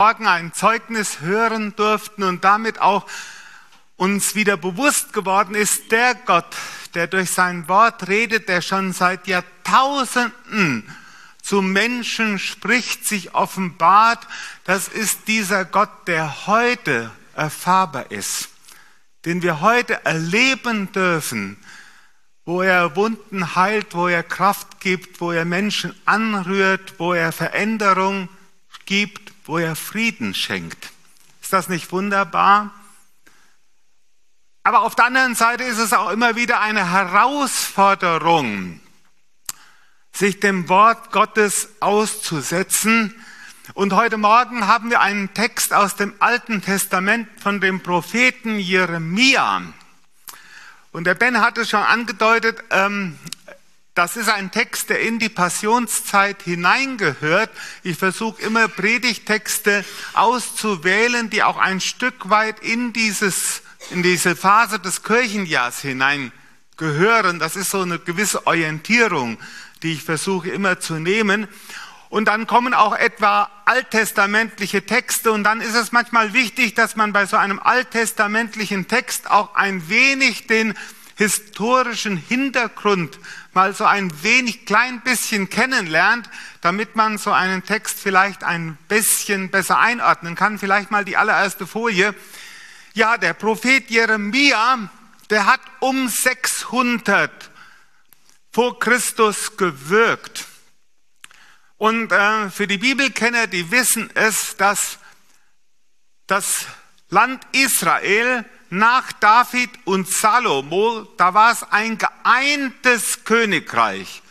Morgen ein Zeugnis hören durften und damit auch uns wieder bewusst geworden ist, der Gott, der durch sein Wort redet, der schon seit Jahrtausenden zu Menschen spricht, sich offenbart, das ist dieser Gott, der heute erfahrbar ist, den wir heute erleben dürfen, wo er Wunden heilt, wo er Kraft gibt, wo er Menschen anrührt, wo er Veränderung gibt, wo er Frieden schenkt. Ist das nicht wunderbar? Aber auf der anderen Seite ist es auch immer wieder eine Herausforderung, sich dem Wort Gottes auszusetzen. Und heute Morgen haben wir einen Text aus dem Alten Testament von dem Propheten Jeremia. Und der Ben hat es schon angedeutet, das ist ein Text, der in die Passionszeit hineingehört. Ich versuche immer Predigtexte auszuwählen, die auch ein Stück weit in diese Phase des Kirchenjahrs hineingehören. Das ist so eine gewisse Orientierung, die ich versuche immer zu nehmen. Und dann kommen auch etwa alttestamentliche Texte. Und dann ist es manchmal wichtig, dass man bei so einem alttestamentlichen Text auch ein wenig den historischen Hintergrund mal so ein klein bisschen kennenlernt, damit man so einen Text vielleicht ein bisschen besser einordnen kann. Vielleicht mal die allererste Folie. Ja, der Prophet Jeremia, der hat um 600 vor Christus gewirkt. Und für die Bibelkenner, die wissen es, dass das Land Israel nach David und Salomo, da war es ein geeintes Königreich.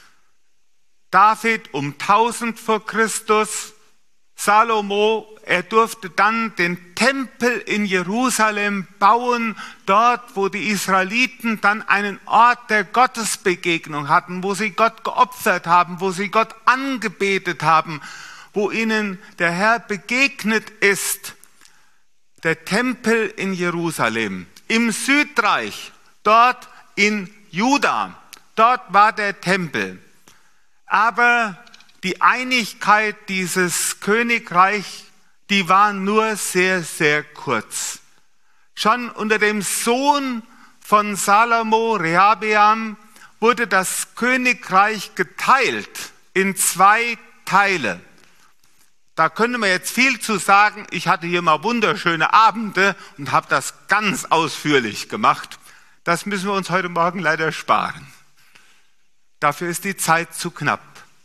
David um 1000 vor Christus, Salomo, er durfte dann den Tempel in Jerusalem bauen, dort, wo die Israeliten dann einen Ort der Gottesbegegnung hatten, wo sie Gott geopfert haben, wo sie Gott angebetet haben, wo ihnen der Herr begegnet ist. Der Tempel in Jerusalem, im Südreich, dort in Juda, dort war der Tempel. Aber die Einigkeit dieses Königreichs, die war nur sehr, sehr kurz. Schon unter dem Sohn von Salomo, Rehabeam, wurde das Königreich geteilt in 2 Teile. Da könnte man jetzt viel zu sagen. Ich hatte hier mal wunderschöne Abende und habe das ganz ausführlich gemacht. Das müssen wir uns heute Morgen leider sparen. Dafür ist die Zeit zu knapp.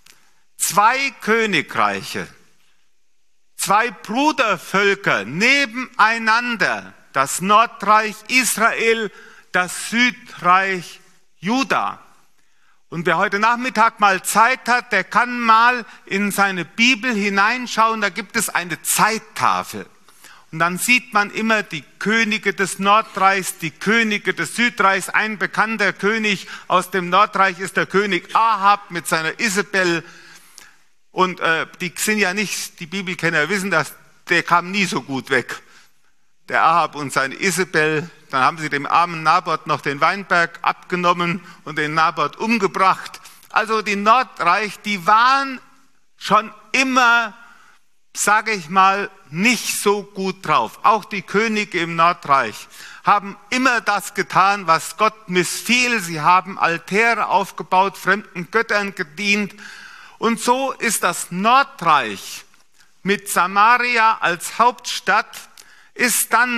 2 Königreiche, 2 Brudervölker nebeneinander. Das Nordreich Israel, das Südreich Juda. Und wer heute Nachmittag mal Zeit hat, der kann mal in seine Bibel hineinschauen, da gibt es eine Zeittafel. Und dann sieht man immer die Könige des Nordreichs, die Könige des Südreichs. Ein bekannter König aus dem Nordreich ist der König Ahab mit seiner Isabel. Und die sind ja nicht, die Bibelkenner wissen das, der kam nie so gut weg. Der Ahab und seine Isabel, dann haben sie dem armen Naboth noch den Weinberg abgenommen und den Naboth umgebracht. Also die Nordreich, die waren schon immer, sage ich mal, nicht so gut drauf. Auch die Könige im Nordreich haben immer das getan, was Gott missfiel. Sie haben Altäre aufgebaut, fremden Göttern gedient. Und so ist das Nordreich mit Samaria als Hauptstadt ist dann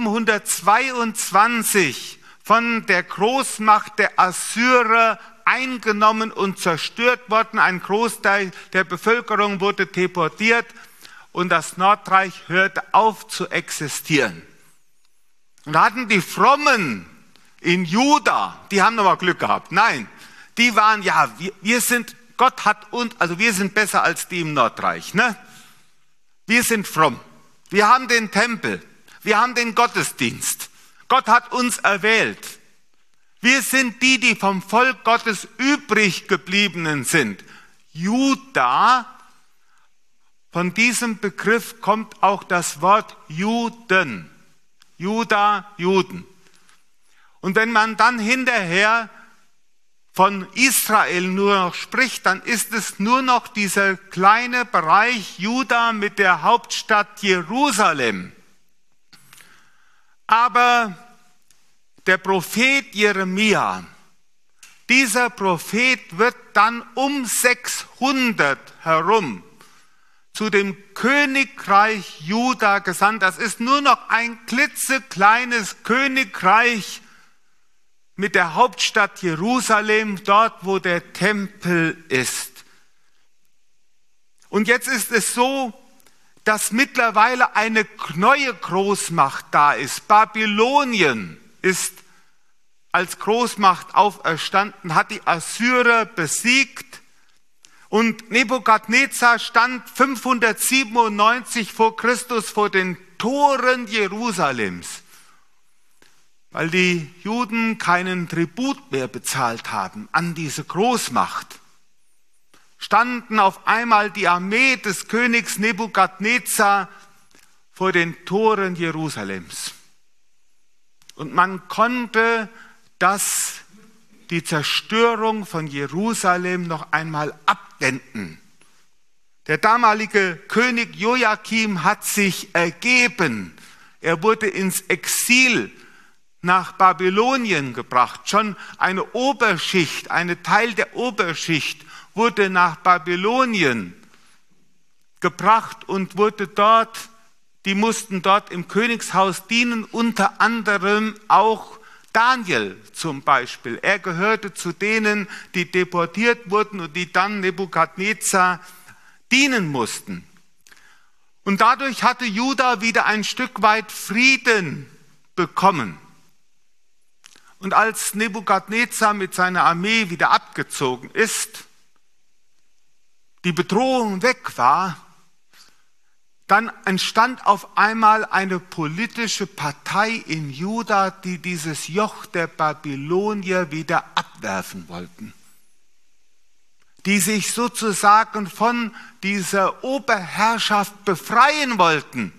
722 von der Großmacht der Assyrer eingenommen und zerstört worden. Ein Großteil der Bevölkerung wurde deportiert und das Nordreich hörte auf zu existieren. Und da hatten die Frommen in Juda, die haben nochmal Glück gehabt. Nein, die waren, ja, Gott hat uns, also wir sind besser als die im Nordreich, ne? Wir sind fromm. Wir haben den Tempel, wir haben den Gottesdienst. Gott hat uns erwählt. Wir sind die, die vom Volk Gottes übrig gebliebenen sind. Juda, von diesem Begriff kommt auch das Wort Juden. Juda, Juden. Und wenn man dann hinterher von Israel nur noch spricht, dann ist es nur noch dieser kleine Bereich Juda mit der Hauptstadt Jerusalem. Aber der Prophet Jeremia, dieser Prophet wird dann um 600 herum zu dem Königreich Juda gesandt. Das ist nur noch ein klitzekleines Königreich mit der Hauptstadt Jerusalem, dort wo der Tempel ist. Und jetzt ist es so, dass mittlerweile eine neue Großmacht da ist. Babylonien ist als Großmacht auferstanden, hat die Assyrer besiegt und Nebukadnezar stand 597 vor Christus vor den Toren Jerusalems, weil die Juden keinen Tribut mehr bezahlt haben an diese Großmacht. Standen auf einmal die Armee des Königs Nebukadnezar vor den Toren Jerusalems. Und man konnte die Zerstörung von Jerusalem noch einmal abwenden. Der damalige König Joachim hat sich ergeben. Er wurde ins Exil nach Babylonien gebracht. Schon eine Oberschicht, ein Teil der Oberschicht wurde nach Babylonien gebracht und wurde dort, die mussten dort im Königshaus dienen, unter anderem auch Daniel zum Beispiel. Er gehörte zu denen, die deportiert wurden und die dann Nebukadnezar dienen mussten. Und dadurch hatte Juda wieder ein Stück weit Frieden bekommen. Und als Nebukadnezar mit seiner Armee wieder abgezogen ist, die Bedrohung weg war, dann entstand auf einmal eine politische Partei in Juda, die dieses Joch der Babylonier wieder abwerfen wollten. Die sich sozusagen von dieser Oberherrschaft befreien wollten.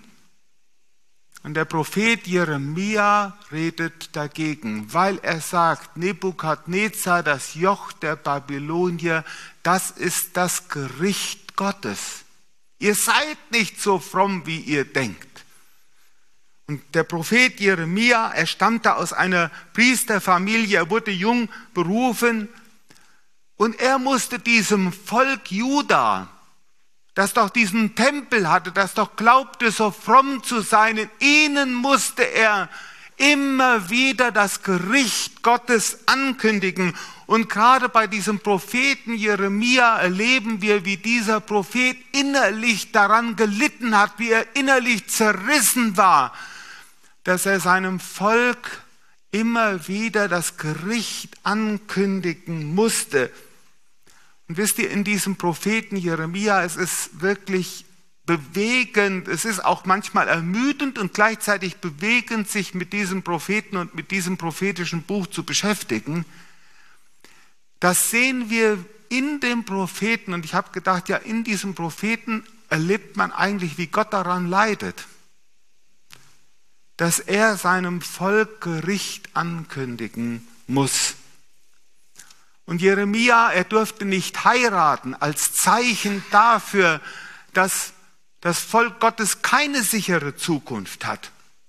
Und der Prophet Jeremia redet dagegen, weil er sagt, Nebukadnezar, das Joch der Babylonier, das ist das Gericht Gottes. Ihr seid nicht so fromm, wie ihr denkt. Und der Prophet Jeremia, er stammte aus einer Priesterfamilie, er wurde jung berufen und er musste diesem Volk Juda, das doch diesen Tempel hatte, das doch glaubte, so fromm zu sein, in ihnen musste er immer wieder das Gericht Gottes ankündigen. Und gerade bei diesem Propheten Jeremia erleben wir, wie dieser Prophet innerlich daran gelitten hat, wie er innerlich zerrissen war, dass er seinem Volk immer wieder das Gericht ankündigen musste. Und wisst ihr, in diesem Propheten Jeremia, es ist wirklich bewegend, es ist auch manchmal ermüdend und gleichzeitig bewegend, sich mit diesem Propheten und mit diesem prophetischen Buch zu beschäftigen. Das sehen wir in dem Propheten und ich habe gedacht, ja, in diesem Propheten erlebt man eigentlich, wie Gott daran leidet, dass er seinem Volk Gericht ankündigen muss. Und Jeremia, er durfte nicht heiraten als Zeichen dafür, dass das Volk Gottes keine sichere Zukunft hat.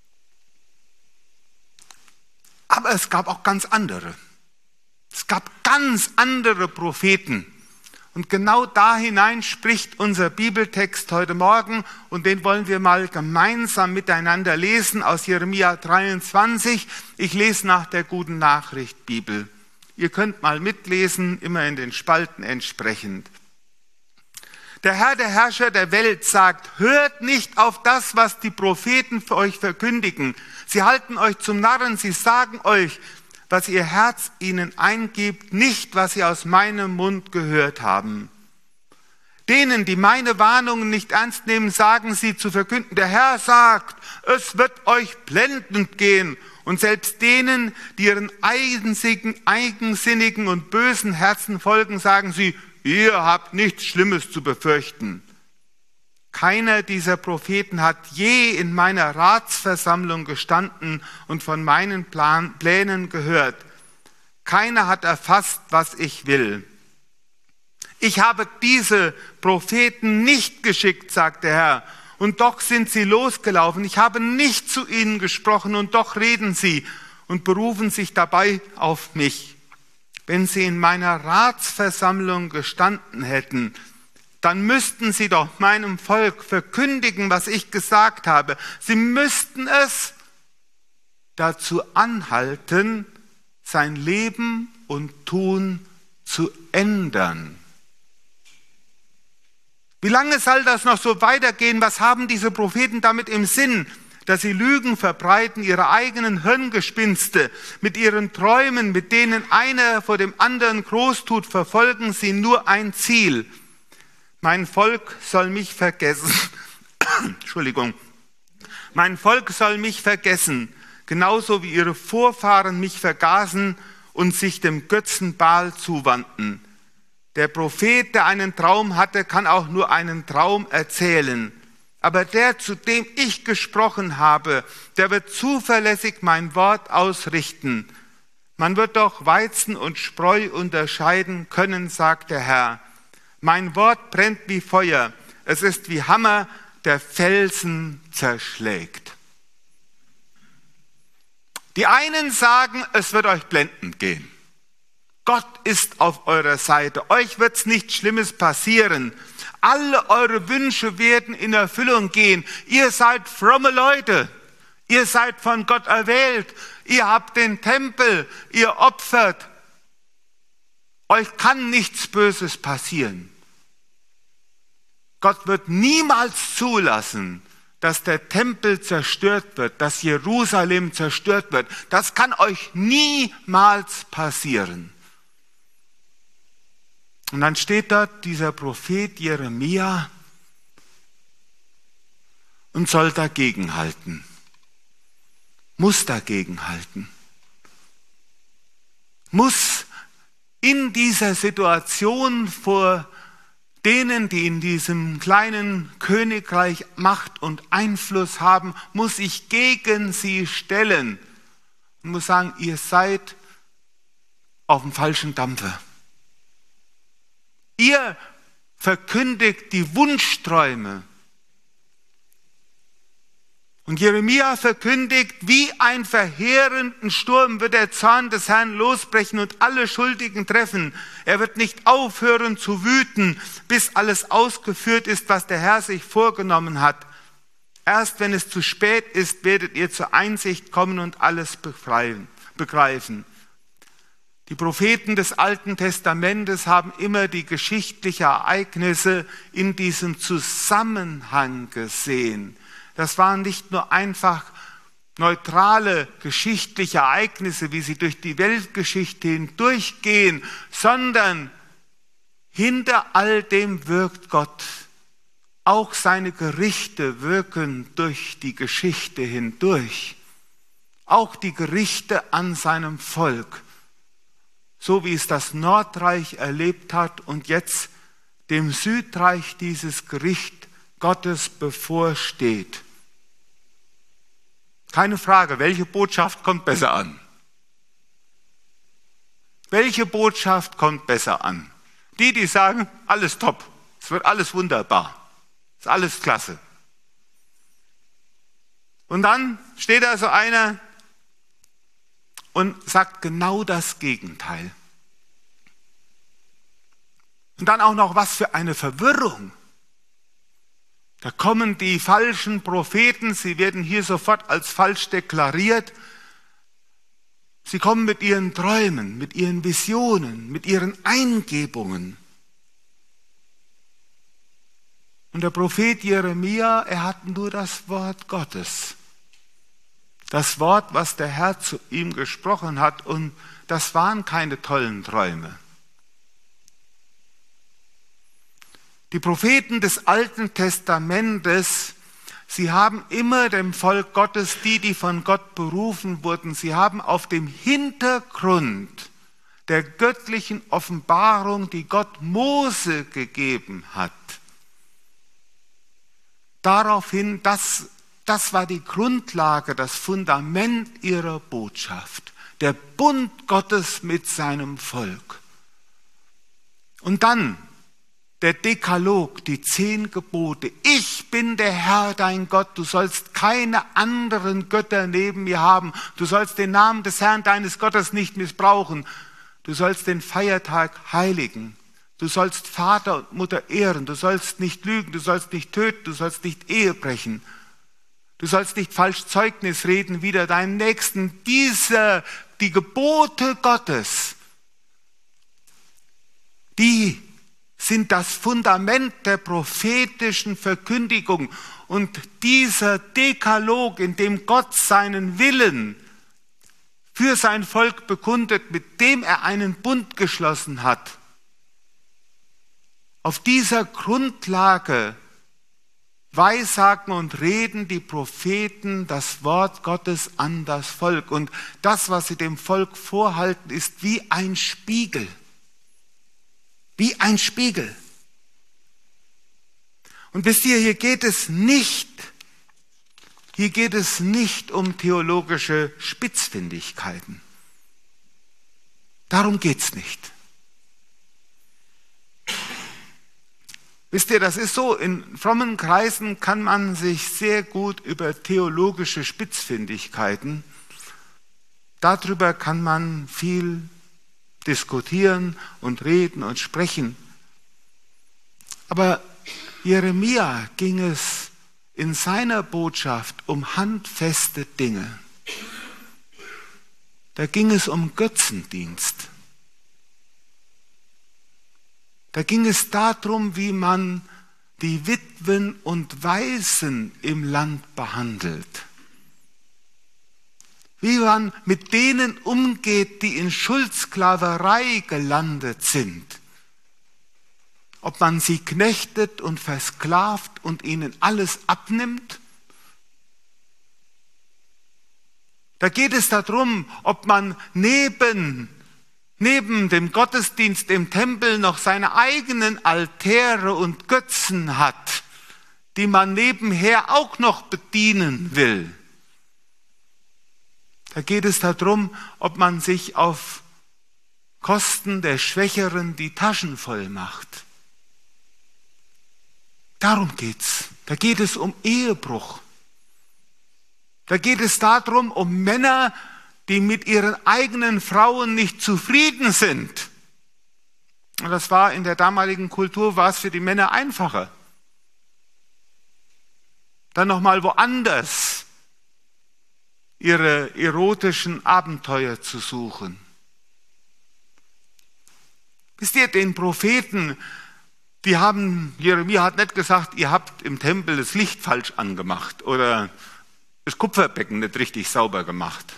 Aber es gab auch ganz andere. Es gab ganz andere Propheten. Und genau da hinein spricht unser Bibeltext heute Morgen und den wollen wir mal gemeinsam miteinander lesen aus Jeremia 23. Ich lese nach der Guten Nachricht Bibel. Ihr könnt mal mitlesen, immer in den Spalten entsprechend. Der Herr, der Herrscher der Welt sagt, hört nicht auf das, was die Propheten für euch verkündigen. Sie halten euch zum Narren, sie sagen euch, was ihr Herz ihnen eingibt, nicht, was sie aus meinem Mund gehört haben. Denen, die meine Warnungen nicht ernst nehmen, sagen sie zu verkünden, der Herr sagt, es wird euch blendend gehen. Und selbst denen, die ihren eigensinnigen und bösen Herzen folgen, sagen sie, ihr habt nichts Schlimmes zu befürchten. Keiner dieser Propheten hat je in meiner Ratsversammlung gestanden und von meinen Plänen gehört. Keiner hat erfasst, was ich will. Ich habe diese Propheten nicht geschickt, sagt der Herr, und doch sind sie losgelaufen. Ich habe nicht zu ihnen gesprochen und doch reden sie und berufen sich dabei auf mich. Wenn sie in meiner Ratsversammlung gestanden hätten, dann müssten sie doch meinem Volk verkündigen, was ich gesagt habe. Sie müssten es dazu anhalten, sein Leben und Tun zu ändern. Wie lange soll das noch so weitergehen? Was haben diese Propheten damit im Sinn? Dass sie Lügen verbreiten, ihre eigenen Hirngespinste, mit ihren Träumen, mit denen einer vor dem anderen groß tut, verfolgen sie nur ein Ziel. Mein Volk soll mich vergessen. Entschuldigung. Mein Volk soll mich vergessen, genauso wie ihre Vorfahren mich vergaßen und sich dem Götzen Baal zuwandten. Der Prophet, der einen Traum hatte, kann auch nur einen Traum erzählen. Aber der, zu dem ich gesprochen habe, der wird zuverlässig mein Wort ausrichten. Man wird doch Weizen und Spreu unterscheiden können, sagt der Herr. Mein Wort brennt wie Feuer. Es ist wie Hammer, der Felsen zerschlägt. Die einen sagen, es wird euch blendend gehen. Gott ist auf eurer Seite. Euch wird's nichts Schlimmes passieren. Alle eure Wünsche werden in Erfüllung gehen. Ihr seid fromme Leute. Ihr seid von Gott erwählt. Ihr habt den Tempel. Ihr opfert. Euch kann nichts Böses passieren. Gott wird niemals zulassen, dass der Tempel zerstört wird, dass Jerusalem zerstört wird. Das kann euch niemals passieren. Und dann steht dort dieser Prophet Jeremia und soll dagegenhalten, muss dagegenhalten, muss in dieser Situation vor denen, die in diesem kleinen Königreich Macht und Einfluss haben, muss ich gegen sie stellen und muss sagen, ihr seid auf dem falschen Dampfer. Ihr verkündigt die Wunschträume. Und Jeremia verkündigt, wie ein verheerenden Sturm wird der Zorn des Herrn losbrechen und alle Schuldigen treffen. Er wird nicht aufhören zu wüten, bis alles ausgeführt ist, was der Herr sich vorgenommen hat. Erst wenn es zu spät ist, werdet ihr zur Einsicht kommen und alles begreifen. Die Propheten des Alten Testamentes haben immer die geschichtlichen Ereignisse in diesem Zusammenhang gesehen. Das waren nicht nur einfach neutrale geschichtliche Ereignisse, wie sie durch die Weltgeschichte hindurchgehen, sondern hinter all dem wirkt Gott. Auch seine Gerichte wirken durch die Geschichte hindurch. Auch die Gerichte an seinem Volk. So wie es das Nordreich erlebt hat und jetzt dem Südreich dieses Gericht Gottes bevorsteht. Keine Frage, welche Botschaft kommt besser an? Welche Botschaft kommt besser an? Die sagen, alles top, es wird alles wunderbar, ist alles klasse. Und dann steht da so einer und sagt genau das Gegenteil. Und dann auch noch, was für eine Verwirrung. Da kommen die falschen Propheten, sie werden hier sofort als falsch deklariert. Sie kommen mit ihren Träumen, mit ihren Visionen, mit ihren Eingebungen. Und der Prophet Jeremia, er hat nur das Wort Gottes. Das Wort, was der Herr zu ihm gesprochen hat, und das waren keine tollen Träume. Die Propheten des Alten Testamentes, sie haben immer dem Volk Gottes, die von Gott berufen wurden, sie haben auf dem Hintergrund der göttlichen Offenbarung, die Gott Mose gegeben hat, daraufhin, das war die Grundlage, das Fundament ihrer Botschaft. der Bund Gottes mit seinem Volk. Und dann der Dekalog, die 10 Gebote. Ich bin der Herr, dein Gott. Du sollst keine anderen Götter neben mir haben. Du sollst den Namen des Herrn, deines Gottes, nicht missbrauchen. Du sollst den Feiertag heiligen. Du sollst Vater und Mutter ehren. Du sollst nicht lügen. Du sollst nicht töten. Du sollst nicht Ehe brechen. Du sollst nicht falsch Zeugnis reden wider deinen Nächsten. Die Gebote Gottes, die sind das Fundament der prophetischen Verkündigung. Und dieser Dekalog, in dem Gott seinen Willen für sein Volk bekundet, mit dem er einen Bund geschlossen hat, auf dieser Grundlage weissagen und reden die Propheten das Wort Gottes an das Volk. Und das, was sie dem Volk vorhalten, ist wie ein Spiegel. Wie ein Spiegel. Und wisst ihr, hier geht es nicht um theologische Spitzfindigkeiten. Darum geht es nicht. Wisst ihr, das ist so, in frommen Kreisen kann man sich sehr gut über theologische Spitzfindigkeiten, darüber kann man viel diskutieren und reden und sprechen. Aber Jeremia ging es in seiner Botschaft um handfeste Dinge. Da ging es um Götzendienst. Da ging es darum, wie man die Witwen und Waisen im Land behandelt. Wie man mit denen umgeht, die in Schuldsklaverei gelandet sind. Ob man sie knechtet und versklavt und ihnen alles abnimmt. Da geht es darum, ob man neben dem Gottesdienst im Tempel noch seine eigenen Altäre und Götzen hat, die man nebenher auch noch bedienen will. Da geht es darum, ob man sich auf Kosten der Schwächeren die Taschen voll macht. Darum geht's. Da geht es um Ehebruch. Da geht es darum, um Männer, die mit ihren eigenen Frauen nicht zufrieden sind. Und das war in der damaligen Kultur, war es für die Männer einfacher. Dann nochmal woanders ihre erotischen Abenteuer zu suchen. Wisst ihr, den Propheten, Jeremia hat nicht gesagt, ihr habt im Tempel das Licht falsch angemacht oder das Kupferbecken nicht richtig sauber gemacht.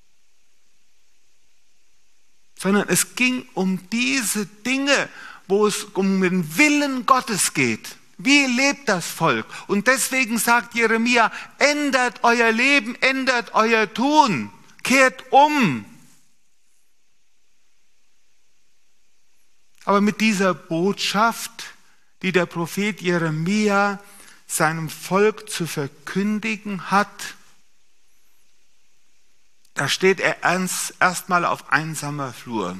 Sondern es ging um diese Dinge, wo es um den Willen Gottes geht. Wie lebt das Volk? Und deswegen sagt Jeremia, ändert euer Leben, ändert euer Tun, kehrt um. Aber mit dieser Botschaft, die der Prophet Jeremia seinem Volk zu verkündigen hat, da steht er erstmal auf einsamer Flur.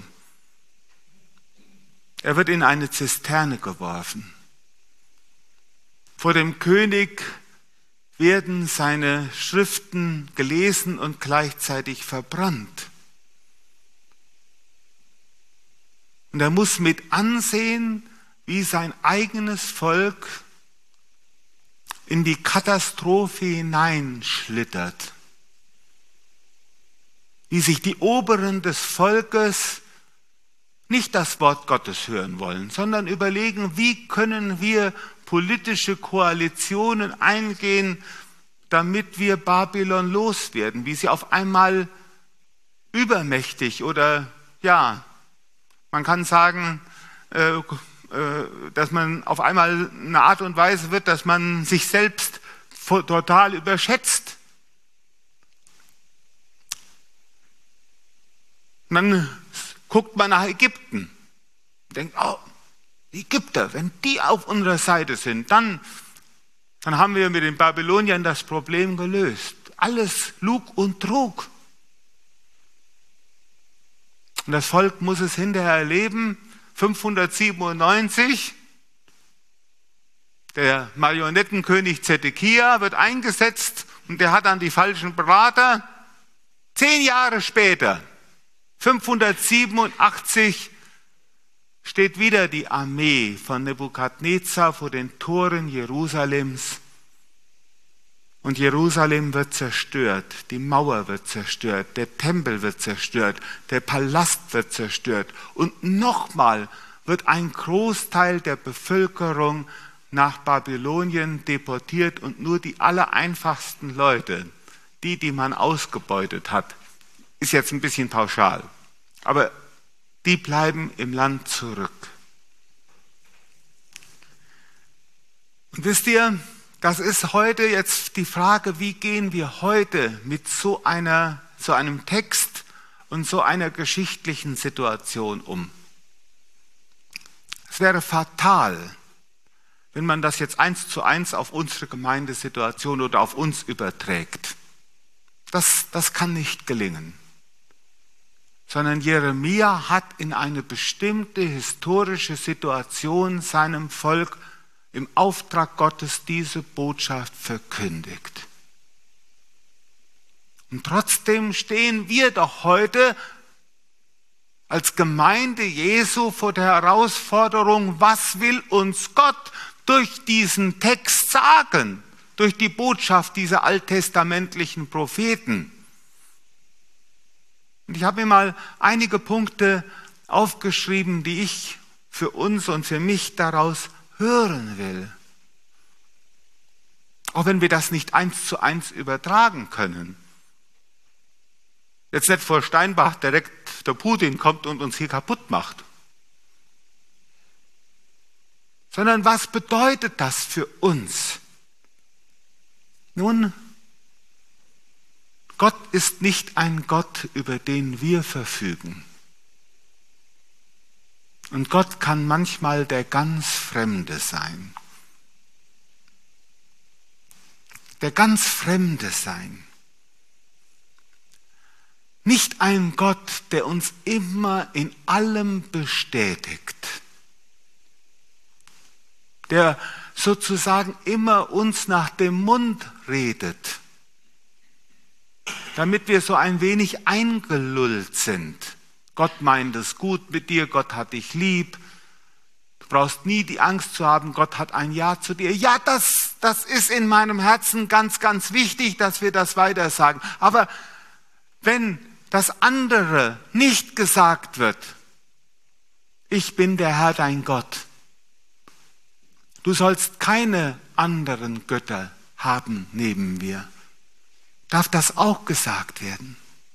Er wird in eine Zisterne geworfen. Vor dem König werden seine Schriften gelesen und gleichzeitig verbrannt. Und er muss mit ansehen, wie sein eigenes Volk in die Katastrophe hineinschlittert. Wie sich die Oberen des Volkes nicht das Wort Gottes hören wollen, sondern überlegen, wie können wir politische Koalitionen eingehen, damit wir Babylon loswerden, wie sie auf einmal übermächtig oder man kann sagen, dass man auf einmal eine Art und Weise wird, dass man sich selbst total überschätzt. Und dann guckt man nach Ägypten und denkt, die Ägypter, wenn die auf unserer Seite sind, dann haben wir mit den Babyloniern das Problem gelöst. Alles Lug und Trug. Und das Volk muss es hinterher erleben. 597, der Marionettenkönig Zedekia wird eingesetzt und der hat dann die falschen Berater. 10 Jahre später, 587, steht wieder die Armee von Nebukadnezar vor den Toren Jerusalems. Und Jerusalem wird zerstört, die Mauer wird zerstört, der Tempel wird zerstört, der Palast wird zerstört. Und nochmal wird ein Großteil der Bevölkerung nach Babylonien deportiert und nur die allereinfachsten Leute, die man ausgebeutet hat, ist jetzt ein bisschen pauschal, aber die bleiben im Land zurück. Und wisst ihr, das ist heute jetzt die Frage, wie gehen wir heute mit so einem Text und so einer geschichtlichen Situation um? Es wäre fatal, wenn man das jetzt 1:1 auf unsere Gemeindesituation oder auf uns überträgt. Das kann nicht gelingen. Sondern Jeremia hat in eine bestimmte historische Situation seinem Volk im Auftrag Gottes diese Botschaft verkündigt. Und trotzdem stehen wir doch heute als Gemeinde Jesu vor der Herausforderung, was will uns Gott durch diesen Text sagen, durch die Botschaft dieser alttestamentlichen Propheten. Und ich habe mir mal einige Punkte aufgeschrieben, die ich für uns und für mich daraus hören will. Auch wenn wir das nicht 1:1 übertragen können. Jetzt nicht vor Steinbach direkt der Putin kommt und uns hier kaputt macht. Sondern was bedeutet das für uns? Nun, Gott ist nicht ein Gott, über den wir verfügen. Und Gott kann manchmal der ganz Fremde sein. Der ganz Fremde sein. Nicht ein Gott, der uns immer in allem bestätigt. Der sozusagen immer uns nach dem Mund redet, damit wir so ein wenig eingelullt sind. Gott meint es gut mit dir, Gott hat dich lieb. Du brauchst nie die Angst zu haben, Gott hat ein Ja zu dir. Ja, das ist in meinem Herzen ganz, ganz wichtig, dass wir das weiter sagen. Aber wenn das andere nicht gesagt wird, ich bin der Herr dein Gott, du sollst keine anderen Götter haben neben mir, darf das auch gesagt werden?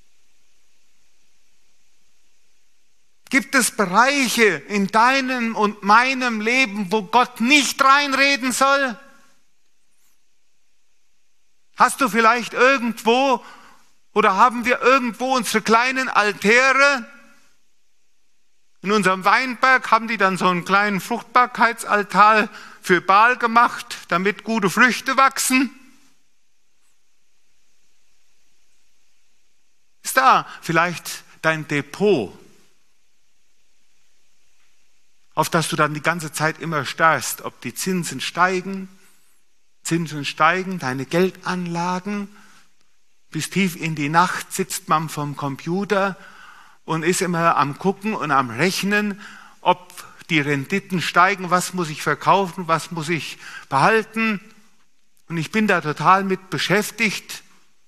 Gibt es Bereiche in deinem und meinem Leben, wo Gott nicht reinreden soll? Hast du vielleicht irgendwo oder haben wir irgendwo unsere kleinen Altäre? In unserem Weinberg haben die dann so einen kleinen Fruchtbarkeitsaltar für Baal gemacht, damit gute Früchte wachsen. Ist da vielleicht dein Depot, auf das du dann die ganze Zeit immer starrst, ob die Zinsen steigen, deine Geldanlagen, bis tief in die Nacht sitzt man vom Computer und ist immer am Gucken und am Rechnen, ob die Renditen steigen, was muss ich verkaufen, was muss ich behalten. Und ich bin da total mit beschäftigt.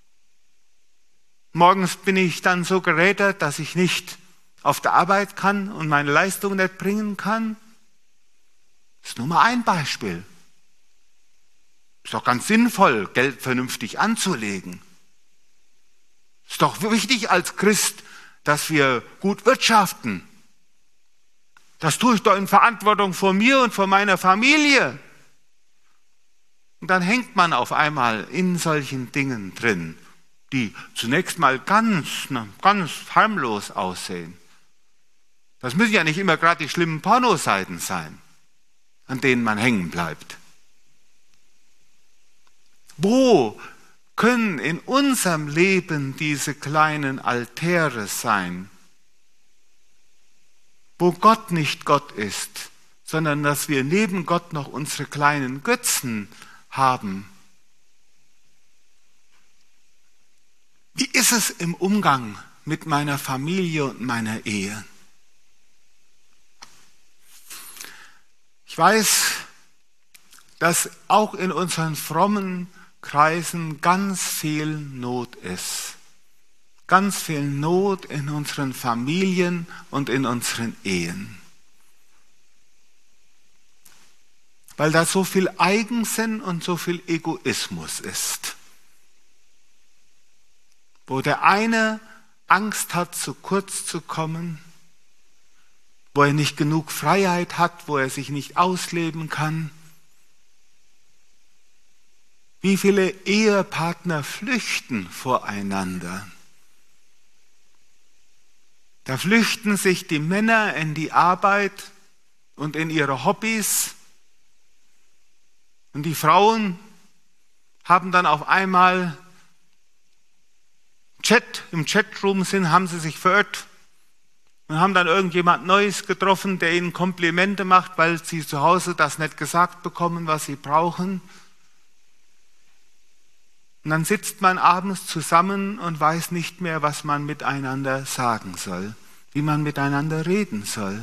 Morgens bin ich dann so gerädert, dass ich nicht auf der Arbeit kann und meine Leistung nicht bringen kann. Das ist nur mal ein Beispiel. Ist doch ganz sinnvoll, Geld vernünftig anzulegen. Ist doch wichtig als Christ, dass wir gut wirtschaften. Das tue ich doch in Verantwortung vor mir und vor meiner Familie. Und dann hängt man auf einmal in solchen Dingen drin, die zunächst mal ganz harmlos aussehen. Das müssen ja nicht immer gerade die schlimmen Pornoseiten sein, an denen man hängen bleibt. Wo können in unserem Leben diese kleinen Altäre sein, wo Gott nicht Gott ist, sondern dass wir neben Gott noch unsere kleinen Götzen haben. Wie ist es im Umgang mit meiner Familie und meiner Ehe? Ich weiß, dass auch in unseren frommen Kreisen ganz viel Not ist. Ganz viel Not in unseren Familien und in unseren Ehen. Weil da so viel Eigensinn und so viel Egoismus ist. Wo der eine Angst hat, zu kurz zu kommen, wo er nicht genug Freiheit hat, wo er sich nicht ausleben kann. Wie viele Ehepartner flüchten voreinander? Da flüchten sich die Männer in die Arbeit und in ihre Hobbys. Und die Frauen haben dann auf einmal im Chatroom haben sie sich verirrt und haben dann irgendjemand Neues getroffen, der ihnen Komplimente macht, weil sie zu Hause das nicht gesagt bekommen, was sie brauchen. Und dann sitzt man abends zusammen und weiß nicht mehr, was man miteinander sagen soll, wie man miteinander reden soll.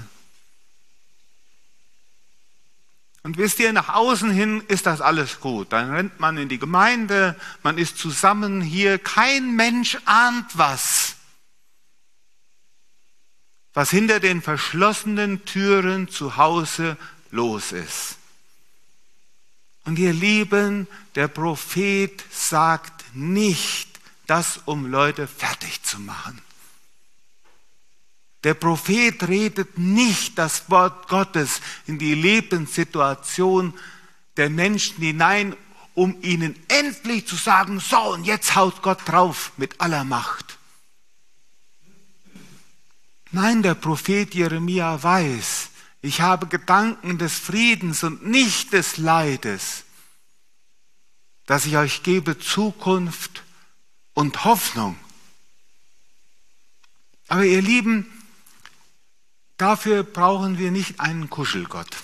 Und wisst ihr, nach außen hin ist das alles gut. Dann rennt man in die Gemeinde, man ist zusammen hier. Kein Mensch ahnt was hinter den verschlossenen Türen zu Hause los ist. Und ihr Lieben, der Prophet sagt nicht das, um Leute fertig zu machen. Der Prophet redet nicht das Wort Gottes in die Lebenssituation der Menschen hinein, um ihnen endlich zu sagen, so und jetzt haut Gott drauf mit aller Macht. Nein, der Prophet Jeremia weiß, ich habe Gedanken des Friedens und nicht des Leides, dass ich euch gebe Zukunft und Hoffnung. Aber ihr Lieben, dafür brauchen wir nicht einen Kuschelgott.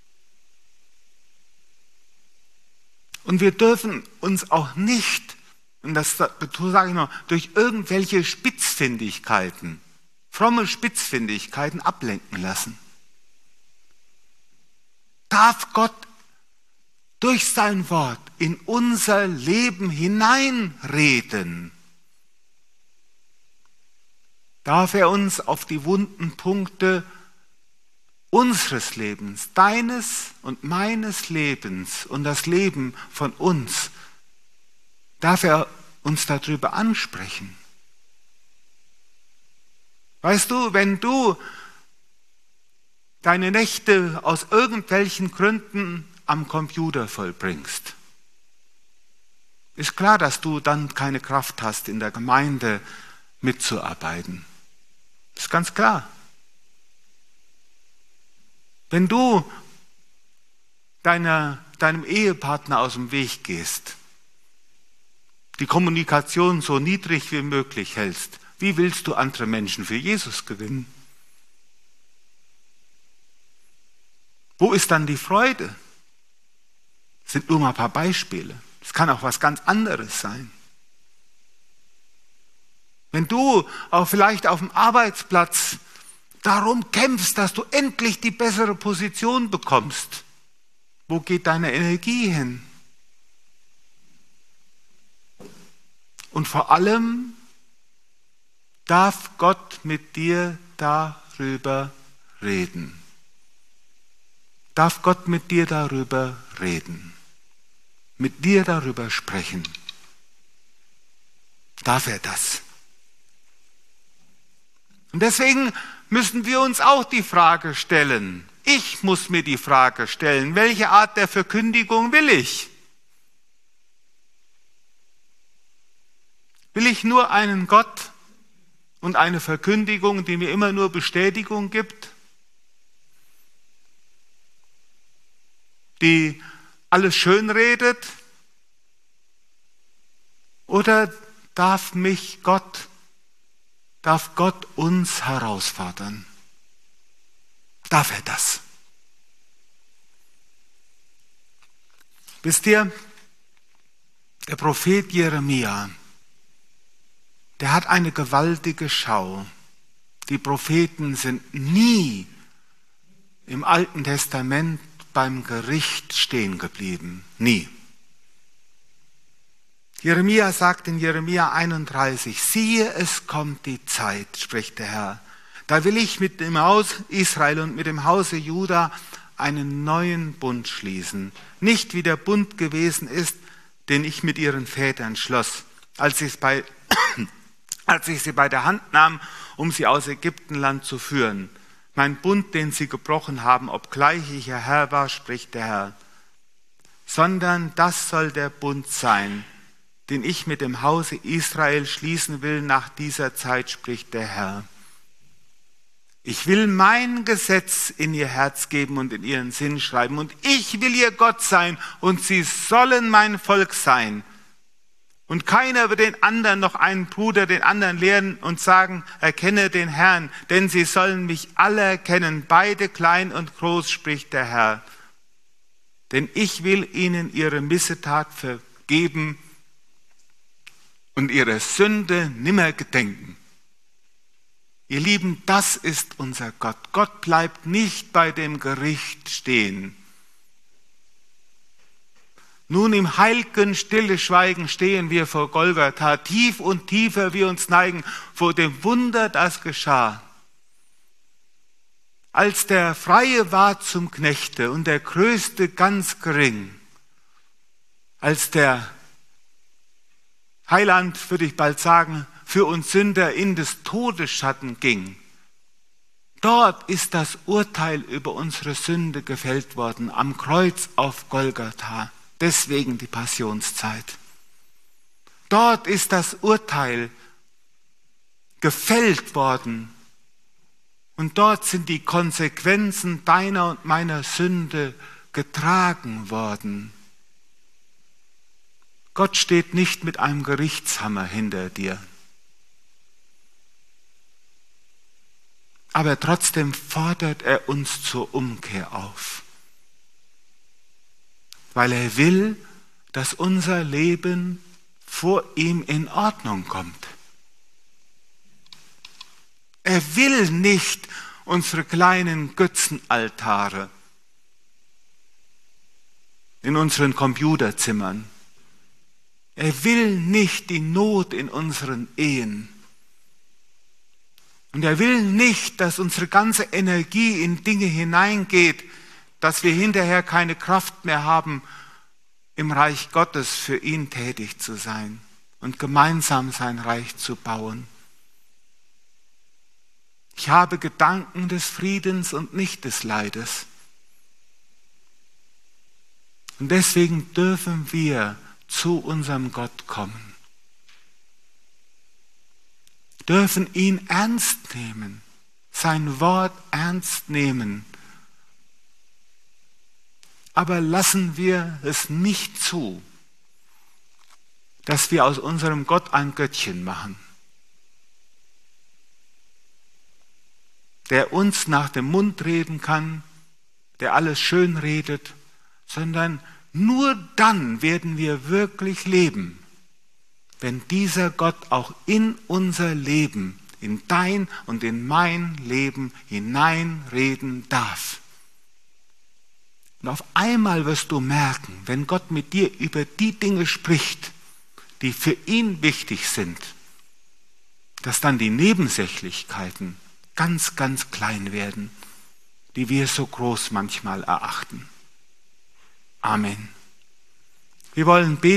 Und wir dürfen uns auch nicht, und das sage ich noch, durch irgendwelche Spitzfindigkeiten, fromme Spitzfindigkeiten ablenken lassen. Darf Gott durch sein Wort in unser Leben hineinreden? Darf er uns auf die wunden Punkte unseres Lebens, deines und meines Lebens und das Leben von uns, darf er uns darüber ansprechen? Weißt du, wenn du deine Nächte aus irgendwelchen Gründen am Computer vollbringst, ist klar, dass du dann keine Kraft hast, in der Gemeinde mitzuarbeiten. Das ist ganz klar. Wenn du deinem Ehepartner aus dem Weg gehst, die Kommunikation so niedrig wie möglich hältst, wie willst du andere Menschen für Jesus gewinnen? Wo ist dann die Freude? Das sind nur mal ein paar Beispiele. Es kann auch was ganz anderes sein. Wenn du auch vielleicht auf dem Arbeitsplatz darum kämpfst, dass du endlich die bessere Position bekommst, wo geht deine Energie hin? Und vor allem darf Gott mit dir darüber reden. Darf Gott mit dir darüber reden? Mit dir darüber sprechen? Darf er das? Und deswegen müssen wir uns auch die Frage stellen, ich muss mir die Frage stellen, welche Art der Verkündigung will ich? Will ich nur einen Gott und eine Verkündigung, die mir immer nur Bestätigung gibt, die alles schönredet? Oder darf Gott uns herausfordern? darf er das. Wisst ihr, der Prophet Jeremia, der hat eine gewaltige Schau. Die Propheten sind nie im Alten Testament beim Gericht stehen geblieben. Nie. Jeremia sagt in Jeremia 31, siehe, es kommt die Zeit, spricht der Herr. Da will ich mit dem Haus Israel und mit dem Hause Juda einen neuen Bund schließen. Nicht wie der Bund gewesen ist, den ich mit ihren Vätern schloss, als ich sie bei der Hand nahm, um sie aus Ägyptenland zu führen. Mein Bund, den sie gebrochen haben, obgleich ich ihr Herr war, spricht der Herr. Sondern das soll der Bund sein, den ich mit dem Hause Israel schließen will nach dieser Zeit, spricht der Herr. Ich will mein Gesetz in ihr Herz geben und in ihren Sinn schreiben, und ich will ihr Gott sein, und sie sollen mein Volk sein. Und keiner wird den anderen, noch einen Bruder den anderen lehren und sagen, erkenne den Herrn, denn sie sollen mich alle erkennen, beide klein und groß, spricht der Herr. Denn ich will ihnen ihre Missetat vergeben und ihre Sünde nimmer gedenken. Ihr Lieben, das ist unser Gott. Gott bleibt nicht bei dem Gericht stehen. Nun im heilgen Stillschweigen stehen wir vor Golgatha, tief und tiefer wir uns neigen vor dem Wunder, das geschah. Als der Freie war zum Knechte und der Größte ganz gering, als der Heiland, würde ich bald sagen, für uns Sünder in des Todesschatten ging. Dort ist das Urteil über unsere Sünde gefällt worden, am Kreuz auf Golgatha. Deswegen die Passionszeit. Dort ist das Urteil gefällt worden. Und dort sind die Konsequenzen deiner und meiner Sünde getragen worden. Gott steht nicht mit einem Gerichtshammer hinter dir. Aber trotzdem fordert er uns zur Umkehr auf. Weil er will, dass unser Leben vor ihm in Ordnung kommt. Er will nicht unsere kleinen Götzenaltare in unseren Computerzimmern. Er will nicht die Not in unseren Ehen. Und er will nicht, dass unsere ganze Energie in Dinge hineingeht, dass wir hinterher keine Kraft mehr haben, im Reich Gottes für ihn tätig zu sein und gemeinsam sein Reich zu bauen. Ich habe Gedanken des Friedens und nicht des Leides. Und deswegen dürfen wir zu unserem Gott kommen. Dürfen ihn ernst nehmen, sein Wort ernst nehmen. Aber lassen wir es nicht zu, dass wir aus unserem Gott ein Göttchen machen, der uns nach dem Mund reden kann, der alles schön redet, sondern nur dann werden wir wirklich leben, wenn dieser Gott auch in unser Leben, in dein und in mein Leben hineinreden darf. Und auf einmal wirst du merken, wenn Gott mit dir über die Dinge spricht, die für ihn wichtig sind, dass dann die Nebensächlichkeiten ganz, ganz klein werden, die wir so groß manchmal erachten. Amen. Wir wollen beten.